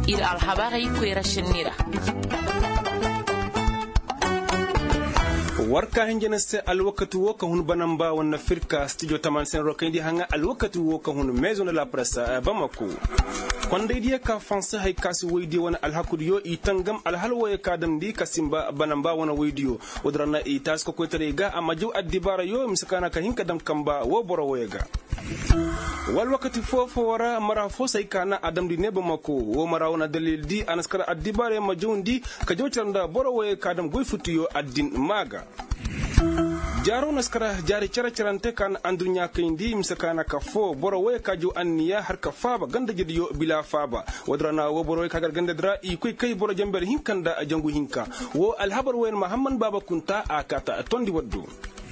ira alhabara ikwera shinira warka hinjena se alwakatu woka hun banamba wana firka studio taman sen rokindi hanga alwakatu woka hun maison de la presse Bamako konde dia ka fansa hay kasi weydi wana alhakudiyo itangam alhalwa kadam di kasimba banamba wana weydiyo odrana itas ko koterega amaju adibara yo misakana ka hinka dam kamba wo boro wega wal wakati fofo wara mara fo sai kana adam di neba mako wo mara wana dalil di anaskara adibare majundi ka jotanda boro we kadam goy futiyo addin maga jaro naskara jari charante kan andrunya kindi misakana ka fo boro we kaju anniya har ka faba ganda jediyo bila faba wadrana wo boro we kagar ganda dra i kuy kay boro jamber hinkanda jangu hinka wo alhabar wen muhammad baba kunta akata tondi waddu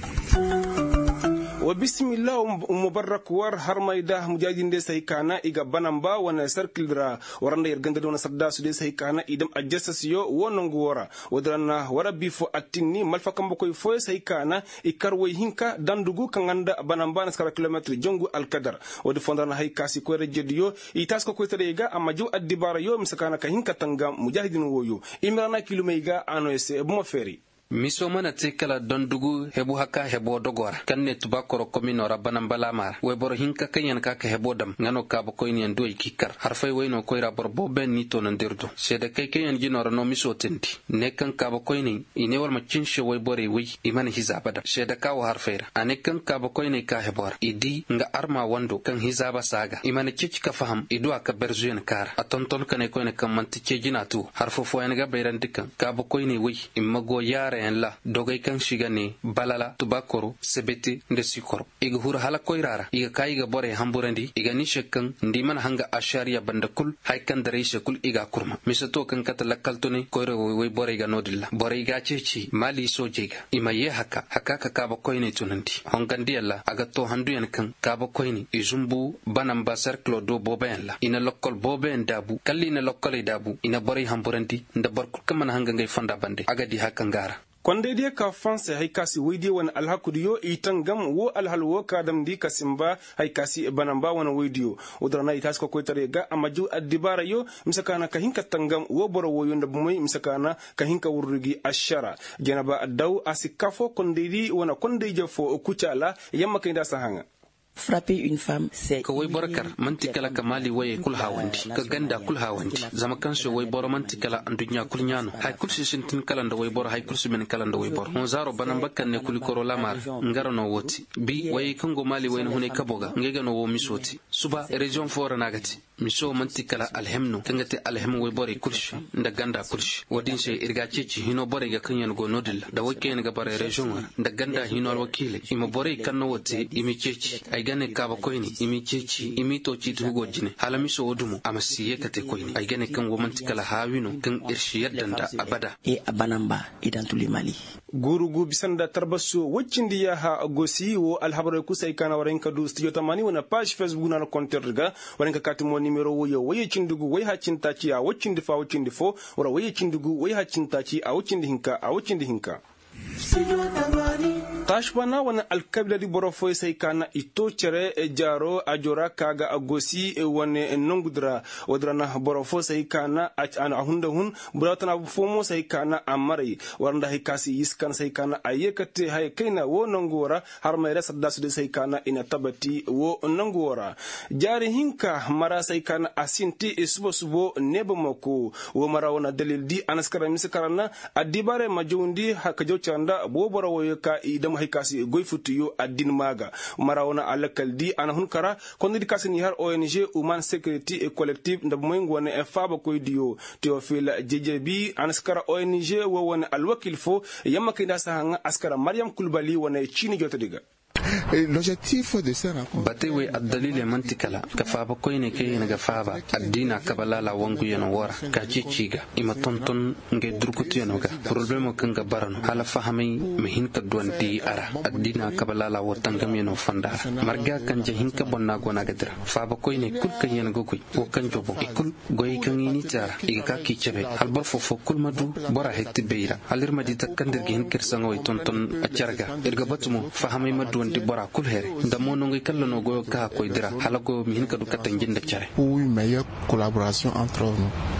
وبسم مبارك ور هرميدا مجاهدين دي سيكانا إيغا بانامبا وانا سركل درا وراندا يرغند دونا سرداسو دي سيكانا إيدم أجسسيو وننغورا ودرانا وربي فو أتيني مالفاكم بكوي فو سيكانا إكاروي هنكا داندوغو كنغاندا بانامبا نسكرا كيلومتر جونغو الكدر ودفوندرانا هاي كاسي كوي رجديو إيتاسكو كوي تريغا أما جو أدبارا يو مسكانا كهنكا تنغا مجاهدين ويو إمرانا كيلوميغا آنو يسي بمفيري miso mana tikala dondugu hebu haka hebo dogora kanne tubakoro komino rabana balamar we bor hinka kanyan ka hebo dam ngano ka bo koyni ando ikikar harfay wayno koy rabor boben ni to nandirdo sede kay kanyan jinoro no miso tenti nekan ka bo koyni ine war machinshe way bore wi iman hizabada sede ka wa harfayra anekan ka bo koyni ka hebor idi nga arma wando kan hizaba saga iman ciccika faham idu aka berzuyen kar atonton kane koyne kan mantice jinatu harfo fo en ga bayran dikan ka bo koyni wi imago yare en la dogay kan shigani balala tubakoro sebeti nde sikoro iga hur hala koirara iga kaiga bore hamburandi iga ni shekkan ndiman hanga ashariya bandakul haykan dare shekul iga kurma misato kan kata lakaltuni koiro way bore iga nodilla bore iga ceci mali sojega imaye haka ka ba koyne tunanti hongandi alla aga to handu yan kan ka ba koyni izumbu banamba cercle do boben la ina lokol boben dabu kalli ina lokol dabu ina bore hamburandi nda barkul kaman hanga ngay fanda bande aga di haka ngara konde dia ka fanse hay kasi weydi wan alhakudiyo itangam wo alhalwo kadam di kasimba hay kasi banamba wan weydiyo odrana itas ko koytare ga amaju adibara yo misakana ka hinka tangam wo boro wo yonda bumoy misakana ka hinka wurrugi ashara janaba daw asikafo konde di wana konde jefo kucala yamma kayda sahanga frapper une femme c'est ko way barakar mantikala kamali waye kul hawandi ka ganda kul hawandi zama kanso way boro mantikala andunya kul nyano hay kul sisintin kala ndo way boro hay kul simen kala ndo way boro on zaro banan bakkan ne kul koro lamar ngarano woti bi way kango mali way hune kaboga ngega no wo misoti suba region fora nagati miso mantikala alhemno kangate alhem way boro kulshi nda ganda kulshi wadin se irga ceci hino bore ga kanyan go nodilla da wake ne ga bare region nda ganda hino alwakile ima bore kanno woti imi ceci ay gane kaba koyni imi ceci imi to ci tugo jine halami so odumu amasiye kate koyni ay gane kan womanti kala hawino kan irshi yaddanda abada et à Banamba et dans tous les Mali gurugu bisanda tarbasu wacindi ya ha gosi wo alhabara ku sai kana warenka du studio tamani wana page facebook na compte riga warenka katimo numero wo yo waye cindugu way ha cintaci a wacindi fa wacindi fo wara waye cindugu way ha cintaci a wacindi hinka tashbana wana alkabila di borofo sai kana ito chere jaro ajora kaga agosi wane nongudra wadrana borofo sai kana ana ahunda hun buratana fomo sai kana amari waranda hikasi yiskan sai kana ayekate hay kaina wo nongora har mai rasa dasu sai kana ina tabati wo nongora jari hinka mara sai kana asinti subo nebo mako wo mara wana dalil di anaskara miskarana adibare majundi hakajo chanda bo boro ka idam haykasi goy futiyo adin maga marawna alakaldi ana hunkara kondi kasini har ONG Human Security et Collective ndab moy ngone e faba koy diyo Théophile JJB anaskara ONG wo wona alwakil fo yamma kinda sahanga askara Mariam Kulbali wona chini jotadiga l'objectif de ce rapport batewe adalile mantikala kafaba koyne kayena gafaba adina kabala la wangu yeno wara ka ciciga ima tonton nge durkutu yeno ga problème kanga barano hala fahamay mehin ka dondi ara adina kabala la watangam yeno fanda marga kanja hinka bonna gona gadra faba koyne kul kan yeno gokoy o kan jobo ikul goy kan yini tara iga ka kicebe halbar fofo kul madu bora hetti beira halirma di takkandir gen kirsango way tonton acarga irga batumo fahamay madu di bora kul here ndamono ngi kallo no go ka ko dira halago min ka du katangin da care pour une meilleure collaboration entre nous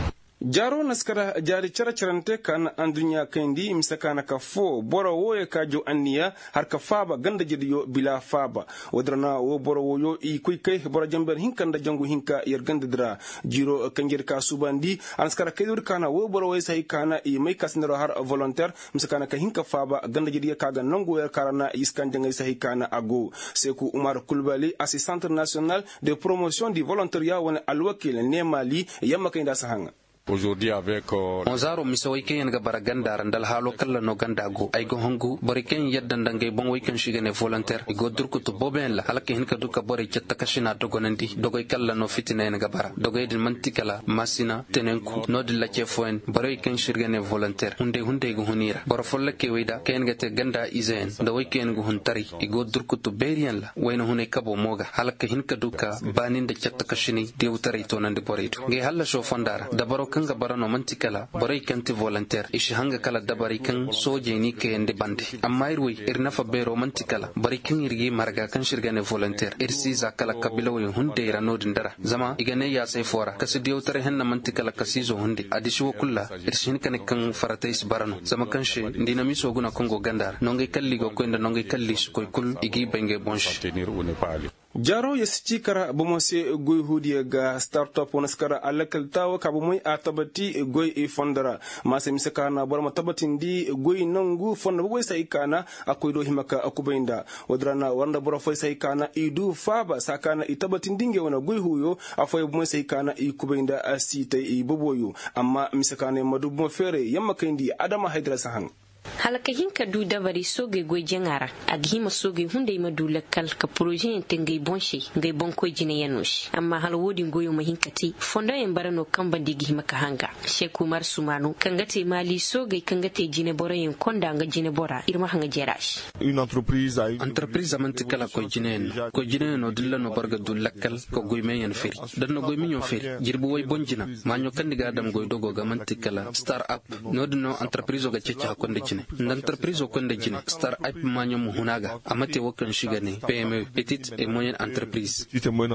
jaro naskara jari characharante kan andunya kendi misakana ka fo boro woye ka jo anniya har ka faba ganda jidiyo bila faba wadrana wo boro woyo i kuy kay boro jamber hinkanda jangu hinka yer ganda dra jiro kanjir ka subandi anaskara kedur kana wo boro woy sai kana i may kasnero har volontaire misakana ka hinka faba ganda jidiya kaga nangu yer karana iskan jangay sai kana ago Sekou Umar Kulbali assistant national de promotion du volontariat wona alwakil ne Mali yamma kayda sahanga. Aujourd'hui avec Onzaro misoy ken ga baraganda randal halo kala no gandago ay go hongu bari ken yadda ndangay bon way ken shigane volontaire go durku to boben la halake hin ka duka bari cetta kashina to gonandi dogoy kala no fitina en ga bara dogoy din mantikala masina tenenku no dilla ke foen bari ken shigane volontaire hunde go hunira baro folle ke wayda ken ga te ganda izen do way ken go huntari go durku to berian la wayno hune kabo moga halake hin ka duka banin de cetta kashini dewtari to nandi borido nge halla sho fondara da baro kanga barano mantikala barai kanti volontaire ishi hanga kala dabari kan soje ni ke ende bandi amma irwi irna fa bero mantikala bari kan irgi marga kan shirgane volontaire irsi za kala kabila way hunde irano dindara zama igane ya sai fora kasi diotare henna mantikala kasizo hunde adishi kulla irshin kan faratais barano zama kan she ndina miso guna kongo gandar nonge kalli go ko inda nonge kalli koy kul igi benge bonche jaro yasici kara bomose goy hudiya ga startup wanaskara alakal tawa kabumoy atabati goy fondara masa misaka na borma tabatin di goy nangu fonda boy sai kana akoy do himaka akubainda wadrana wanda boro foy sai kana idu faba sakana itabatin dinge wana goy huyo afoy boy sai kana ikubainda asita boboyo amma misaka ne madu mo fere yamma kindi adama haidra sahan halaka hinka du dabari soge goy jengara aghima soge hunde ma du lakkal ka projet tengay bonche ngay bonko jine yanush amma hal wodi goyo ma hinkati fonda en barano kamba digi maka hanga Sekou Umar Sumanu kangate mali soge kangate jine bora en konda nga jine bora irma hanga jerash une entreprise amantikala ko jine no dilla no barga du lakkal ko goy me en feri dan no goy mi ñoo feri jirbu way bonjina ma ñoo kandiga dam goy dogo ga mantikala start up no dino entreprise ga cecca ko ndecine l'entreprise ko ndejine star up manyo muhunaga amate wokan shigane PME petite et moyenne entreprise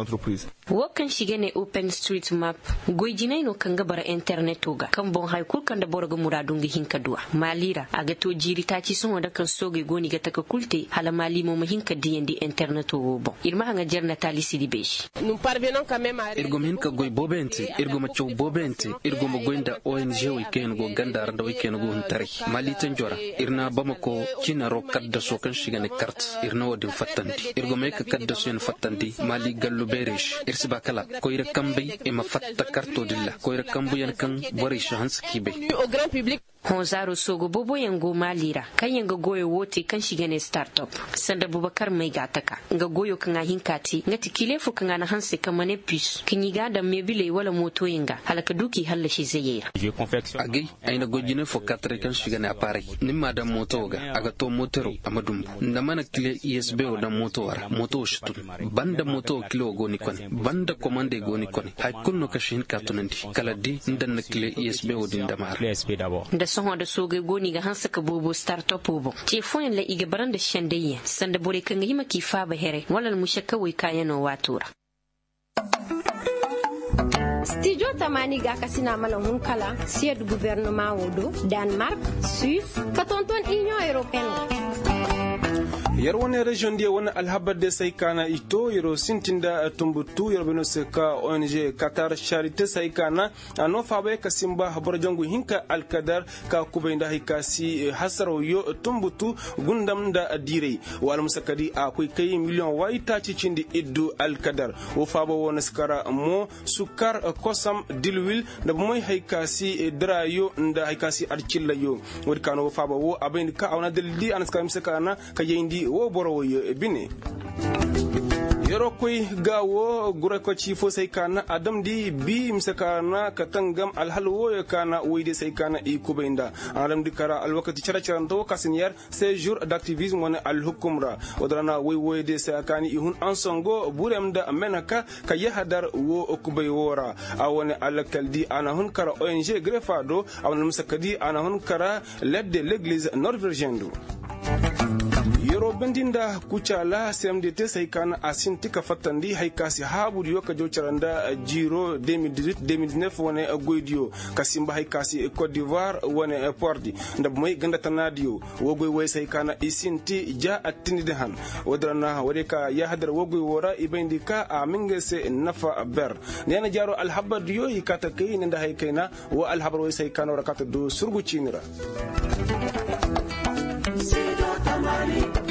wokan shigane open street map goyjine no kanga bara internet oga kan bon hay kul kan da borga muradunga hinka duwa malira aga to jiri ta ci son da kan soge goni ga taka kulte hala mali mo hinka diyendi internet o bon irma hanga jerna tali sidi besh nous parvenons quand même à irgom hinka goy bobente irgom chow bobente irgom goynda ONG weekend go gandar da weekend go huntari mali tanjora irna bamako kina ro kadda so kan shigane carte irna wadin fattandi irgome ka kadda so en fattandi mali gallu berish irsiba kala ko ira kambe e ma fatta karto dilla ko ira kambu yan kan bari shans kibe au grand public Honzaro sogo bobo yango malira kan yanga goyo wote kan shigane startup sanda Bubakar mai gataka nga goyo kan hinkati ngati kilefu kan na hanse kamane pis kin yiga da mebile wala moto yinga halaka duki halla shi zayira agi aina gojine fo katre kan shigane apare nimma da moto ga aga to motero amadumbu ndamana kile ISB o da moto wara moto shitu banda moto kilo goni kon banda commande goni kon hay kunno kashin katunandi kala di ndan kile ISB o din damar son da soge goni ga hansa ka bobo startup bobo ce foyin la iga baran da shandayya sanda bore kan yi maki fa ba here walal mushakka wai kayano watura Studio Tamani ga kasina mala hunkala sied gouvernement wodo Denmark Suisse katonton Union Européenne yar wani region dia wani alhabar da sai kana ito yaro sintinda tumbutu yaro beno seka ONG Qatar Charité sai kana ano fabe kasimba habar jangu hinka alkadar ka kubainda hikasi hasaro yo tumbutu gundam da dire wal musakadi akwai kai miliyan waita cicindi iddu alkadar wo fabo wona skara mo sukar kosam dilwil da moy hikasi drayo nda hikasi archilla yo wodi kano wo fabo wo abin ka awna daldi an skara musakana ka yindi wo boro yo bine yaro koy gawo gure ko ci fo sai kana adam di bi msakana katangam alhalwo ya kana wide sai kana i kubainda adam di kara alwakati chara ndo kasiniyar séjour d'activisme wana alhukumra wadrana wide sai kani ihun ansongo burem da menaka ka yahadar wo kubay wora awone alakaldi ana hun kara ONG grefado awon msakadi ana hun kara l'aide de l'église norvégienne yoro bandinda kucala CMDT sai kana asin tika fatandi haikasi habu diyo ka jocaranda Giro 2018-2019 wane goidio kasimba haikasi Côte d'Ivoire wane pordi ndab moy ganda tanadio wogoy way sai kana isinti ja atindi han wadrana wadeka ya hadar wogoy wora ibindika amingese nafa ber nena jaro alhabar diyo ikata kay nda haikaina wa alhabar way sai kana rakata do surgu chinira Tamani